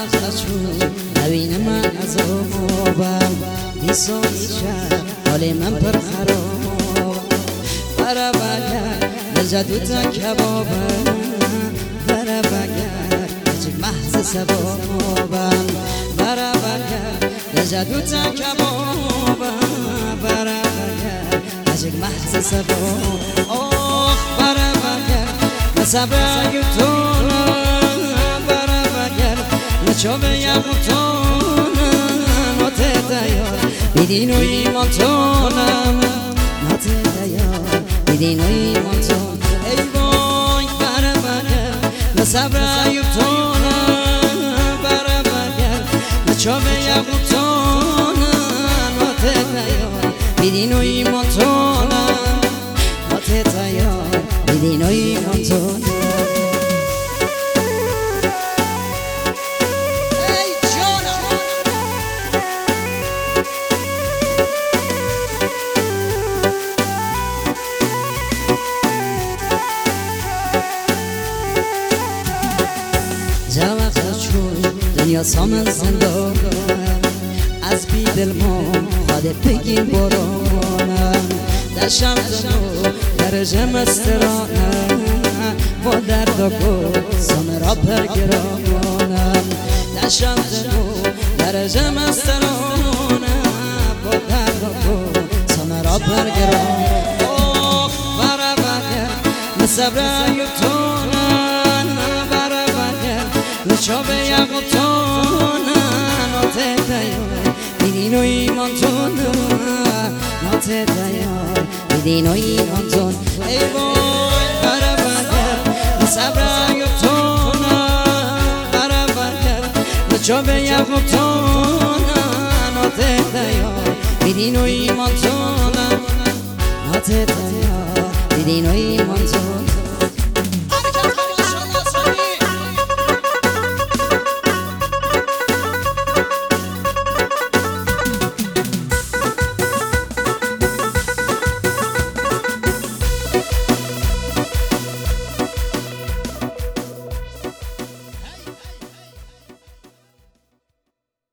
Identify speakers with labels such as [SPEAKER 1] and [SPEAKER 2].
[SPEAKER 1] چون نبین من عذابم بیسانی شد حال من پر خراب برا بگر نجد و تکبابم برا بگر نجد محض سبابم برا بگر نجد و تکبابم برا بگر نجد محض سباب آخ برا بگر نصبر یوتونم برا بگر نچوب یقوتونم ناته دیار بیدین و ایمانتونم ناته دیار بیدین و ایمانتون ای وای برا بگر نصبر یوتونم برا بگر نچوب یقوتونم ناته دیار بیدین و ایمانتونم ناته دیار بیدین و ایمانتونم دنیا سامن زندانم از بی دل ما خواهد بگیم برانم در شمزم در جمسترانم با درد و گل سامن را پرگرانم در شمزم در جمسترانم با درد و گل سامن را پرگرانم آخ برا بگر نصبر یوتونم برا بگر نچوب یقوتونم ناته دیار بیدین و ایمانتونم ناته دیار بیدین و ایمانتون ای وای برا بگر نصبر یوتونم برا بگر نچوب یقوتونم ناته دیار بیدین و ایمانتونم ناته دیار بیدین و ایمانتون